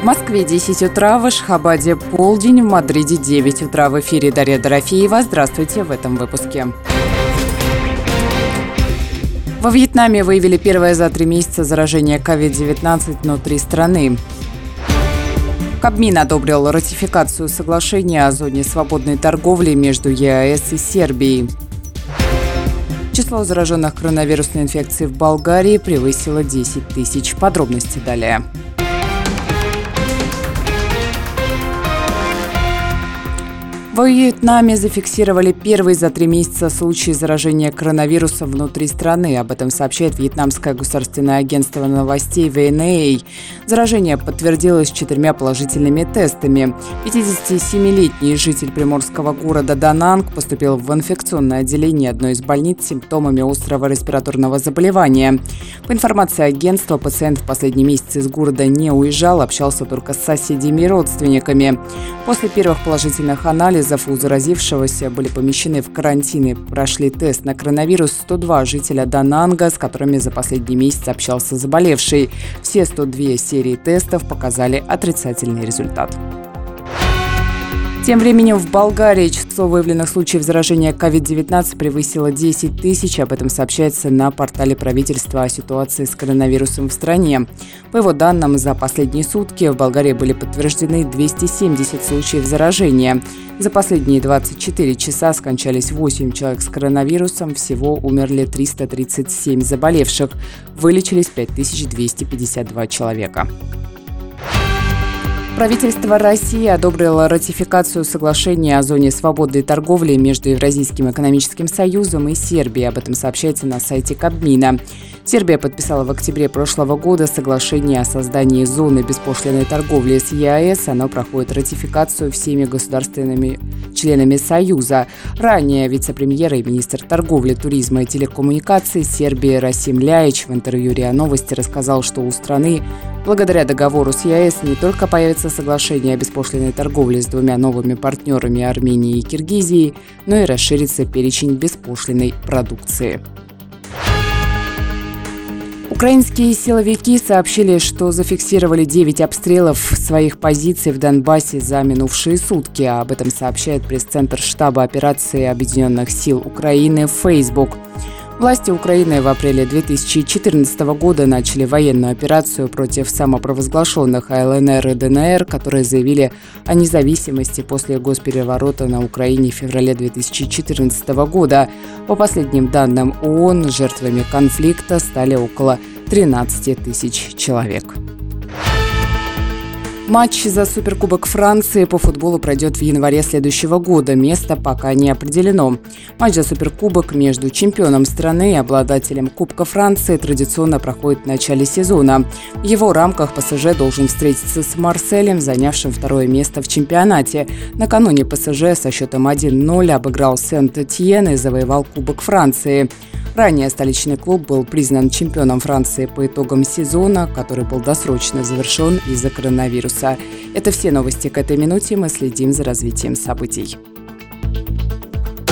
В Москве 10 утра, в Ашхабаде полдень, в Мадриде 9 утра. В эфире Дарья Дорофеева. Здравствуйте в этом выпуске. Во Вьетнаме выявили первое за 3 месяца заражение COVID-19 внутри страны. Кабмин одобрил ратификацию соглашения о зоне свободной торговли между ЕАЭС и Сербией. Число зараженных коронавирусной инфекцией в Болгарии превысило 10 тысяч. Подробности далее. В Вьетнаме зафиксировали первый за 3 месяца случай заражения коронавирусом внутри страны. Об этом сообщает Вьетнамское государственное агентство новостей ВНА. Заражение подтвердилось 4 положительными тестами. 57-летний житель приморского города Да Нанг поступил в инфекционное отделение одной из больниц с симптомами острого респираторного заболевания. По информации агентства, пациент в последний месяц из города не уезжал, общался только с соседями и родственниками. После первых положительных анализов у заразившегося были помещены в карантин и прошли тест на коронавирус 102 жителя Да Нанга, с которыми за последний месяц общался заболевший. Все 102 серии тестов показали отрицательный результат. Тем временем в Болгарии число выявленных случаев заражения COVID-19 превысило 10 тысяч. Об этом сообщается на портале правительства о ситуации с коронавирусом в стране. По его данным, за последние сутки в Болгарии были подтверждены 270 случаев заражения. За последние 24 часа скончались 8 человек с коронавирусом. Всего умерли 337 заболевших. Вылечились 5252 человека. Правительство России одобрило ратификацию соглашения о зоне свободной торговли между Евразийским экономическим союзом и Сербией. Об этом сообщается на сайте Кабмина. Сербия подписала в октябре прошлого года соглашение о создании зоны беспошлинной торговли с ЕАЭС. Оно проходит ратификацию всеми государственными членами Союза. Ранее вице-премьер и министр торговли, туризма и телекоммуникаций Сербии Расим Ляич в интервью РИА Новости рассказал, что у страны благодаря договору с ЕАЭС не только появится соглашение о беспошлинной торговле с 2 новыми партнерами Арменией и Киргизией, но и расширится перечень беспошлинной продукции. Украинские силовики сообщили, что зафиксировали 9 обстрелов своих позиций в Донбассе за минувшие сутки. Об этом сообщает пресс-центр штаба операции Объединенных сил Украины «Facebook». Власти Украины в апреле 2014 года начали военную операцию против самопровозглашенных ЛНР и ДНР, которые заявили о независимости после госпереворота на Украине в феврале 2014 года. По последним данным ООН, жертвами конфликта стали около 13 тысяч человек. Матч за Суперкубок Франции по футболу пройдет в январе следующего года. Место пока не определено. Матч за Суперкубок между чемпионом страны и обладателем Кубка Франции традиционно проходит в начале сезона. В его рамках ПСЖ должен встретиться с Марселем, занявшим 2 место в чемпионате. Накануне ПСЖ со счетом 1-0 обыграл Сент-Этьен и завоевал Кубок Франции. Ранее столичный клуб был признан чемпионом Франции по итогам сезона, который был досрочно завершен из-за коронавируса. Это все новости к этой минуте. Мы следим за развитием событий.